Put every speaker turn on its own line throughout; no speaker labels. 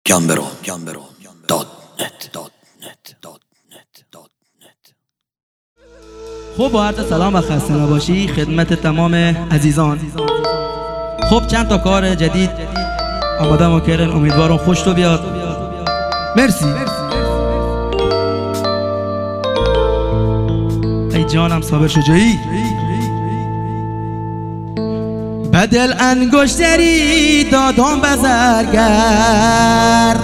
خب با عرض سلام و خسته نباشی خدمت تمام عزیزان. خب چند تا کار جدید آمادم و کردن، امیدوارم خوش تو بیاد. مرسی. ای جانم صابر شجاعی. بدل انگشتری دادم بزرگر،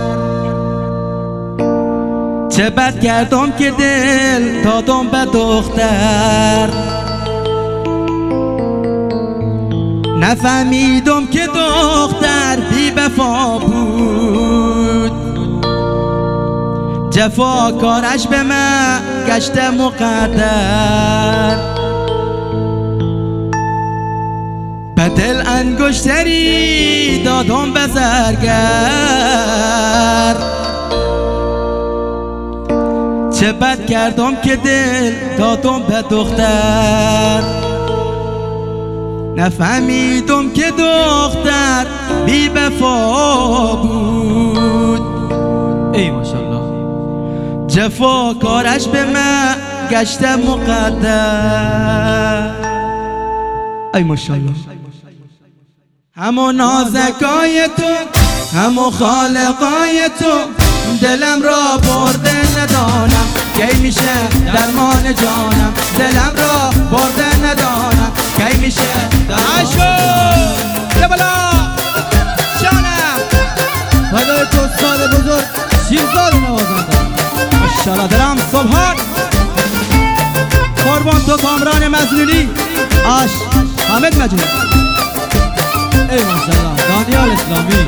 چه بد کردم که دل دادم به دختر. نفهمیدم که دختر بی وفا بود، جفا کارش به من گشته مقدر. بدل انگشتری دادم به زرگر، چه بد کردم که دل دادم به دختر. نفهمیدم که دختر بی وفا بود،
ای ماشاءالله،
جفا کارش به من گشته مقدر. ای ماشاءالله. همون نازکای تو، همون خالقای تو، دلم را برده ندانم کی میشه درمان جانم. دلم را برده ندانم کی میشه درمان جانم. بالا جانم
فدای تو استاد بزرگ شیرزاد نوازنده.
ماشاءالله دلم سبحان. قربان تو کامران مزنونی آش حامد مجید.
ای ماشاءالله دانیال اسلامی.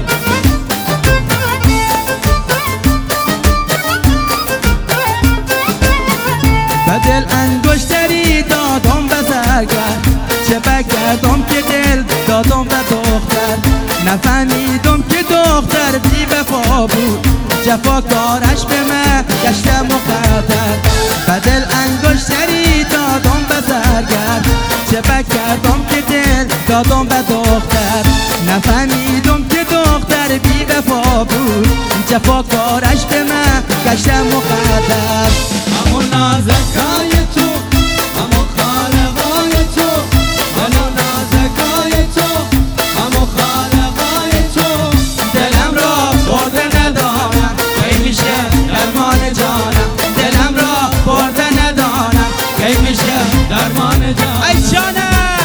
بدل انگشتری دادم به زرگر، چه بگردم که دل دادم به دختر. نفهمیدم که دختر بی وفا بود، جفا کارش به من گشته مقدر. بدل انگشتری دادم به زرگر، چه بگردم که دل دادم به دختر. نفهمیدم که دختر بی وفا بود، جفا کارش به من گشته مقدر.
همون نازکای تو، همون خالقای تو، همون نازکای تو، همون خالقای تو،
دلم را برده ندانم کی میشه درمان جانم. دلم را برده ندانم کی میشه درمان جانم. ای جانم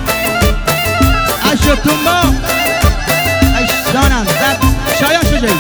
اشتون با ای جانم شایان شجاعی.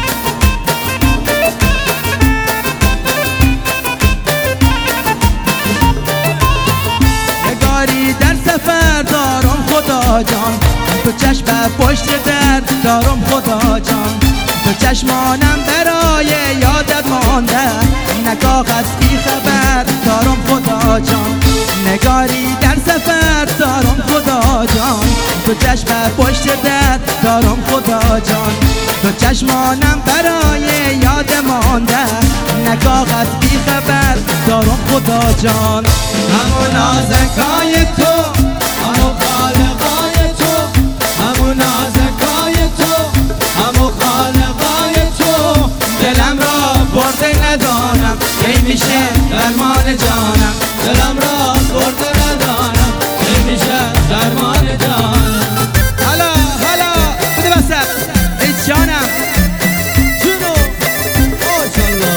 در سفر دارم خدا جان، تو چشم پشت در دارم خدا جان. تو چشمانم برای یادت مانده، نگاه از بی خبر دارم خدا جان. نگاری در سفر دارم خدا جان، تو چشم پشت در دارم خدا جان. تو چشمانم برای یاد مانده، نگاه از بی خبر دارم خدا جان.
همون نازکای تو، همون خالقای تو، همون نازکای تو، همون خالقای تو،
دلم را برده ندانم کی میشه درمان جانم.
دلم را برده ندانم کی میشه درمان جانم.
حالا حالا بده وسط ای جانم
جونو ماشاءالله.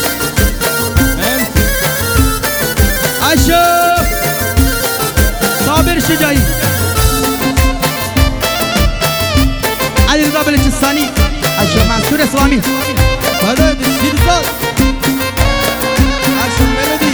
اشو صابر شجاعی، علیرضا بلوچستانی، اشو منصور اسلامی.
فدای شیرزاد اشو ملودی.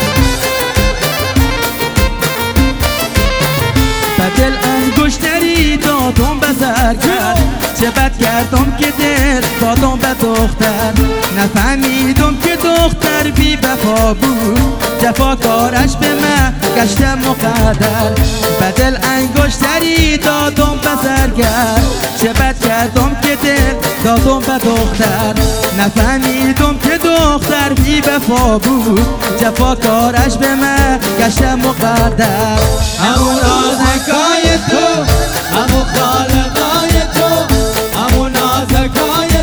بدل انگشتری دادم به زرگر، چه بد کردم که دل دادم به دختر. نفهمیدم که دختر بی وفا بود، جفا کارش به من گشته مقدر. بدل انگشتری دادم به زرگر، چه بد کردم که دل دادم به دختر. نفهمیدم که دختر بی وفا بود، جفا کارش به من گشته مقدر.
همون نازکای تو، همون خالقای تو، همون نازکای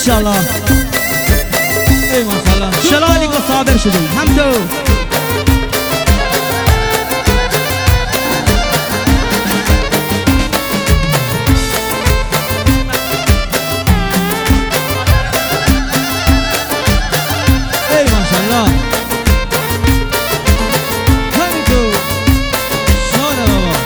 ماشاءالله
ای ماشاءالله
شلالی که صابر شدیم هم دو
ای ماشاءالله همین تو شاده بابا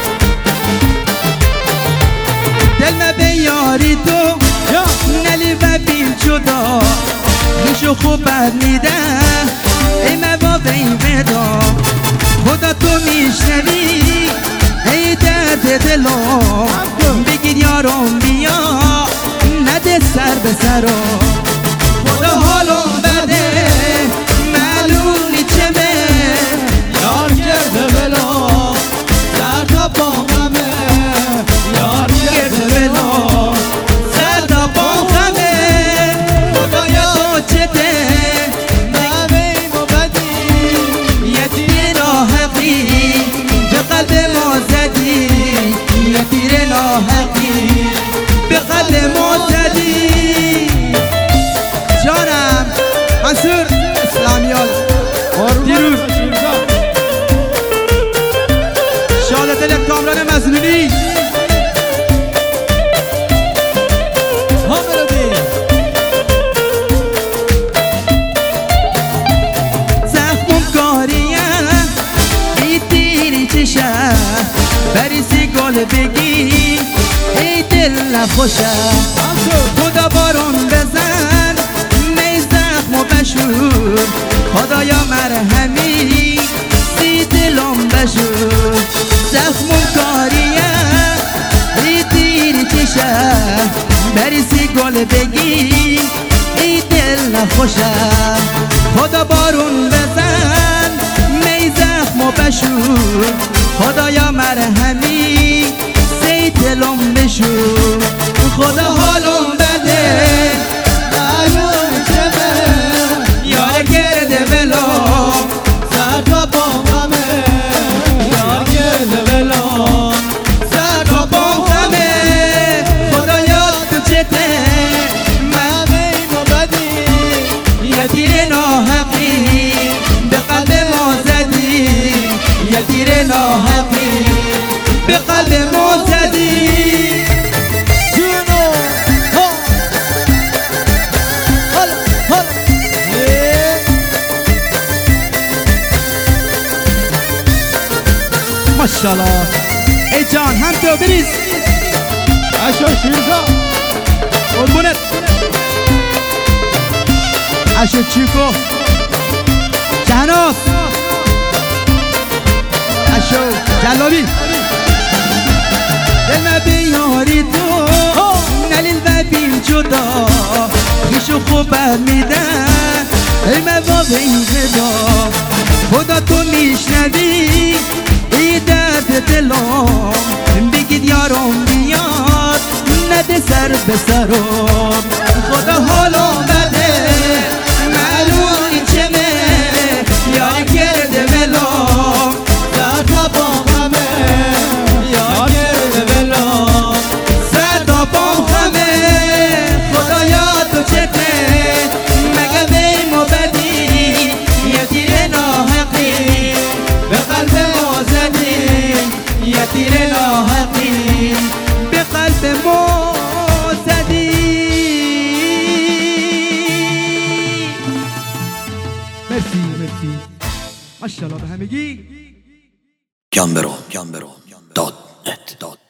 دل ما بیاری تو
یا
نلی و بیل جدا ریشو خوب بر میده ای مواب این ودا خدا تو میشنوی ای درد دلم بگیر یارم بیا نده سر به سرم خدا حالم بده معلومی چمه
یار کرده بلا سر تا پامه یار کرده بلا
سر تا پام خمه خدایا تو چته
نمیم و بدی
یه تیر ناحقی به قلب ما زدی یه تیر ناحقی به قلب ما زدی جانم منصور اسلامیال دیروز شاد دل کامران مظلومی زخمم کاریم ای تیری چشه بریسی گل بگی ای دل نخوشه خدا بارون بزن می زخمو بشور خدایا مرهمی سی دلم بشور زخمم کاریم ای تیری چشه بریسی گل بگی ای دل نخوشه خدا بارون بزن می زخمو بشور خدایا مرهمی سی دلم بشور خدا حالم بده
معلوم چمه
یار گرده بلام
سر تا پامه یار کرده بلا
سر تا پام خمه خدایا تو چته
نمیم و بدی
یه تیر ناحقی به قلب ما زدی یه تیر ناحقی به قلب ما زدی
جونو ها حالا حالا
ماشاءالله ای جان هم تو بریز
اشو شیرزا
قربونت اشو چیکو جهناس اشو جلابی دل ما بیاری تو نلیل و بیل جدا ریشو خوب بر میده ای مواب این ودا خدا تو میشنوی ای درد دلم بگید یارم بیاد نده سر به سرم خدا حالم بده معلومی چمه یار کرده بلام
سر تا پامه یار کرده بلا
سر تا پام خمه خدایا تو چته مگه بیم و بدی یه تیر ناحقی به قلب ما زدی یه تیر ناحقی به قلب ما زدی مرسی مرسی ماشاءالله به همگی
Gambero.net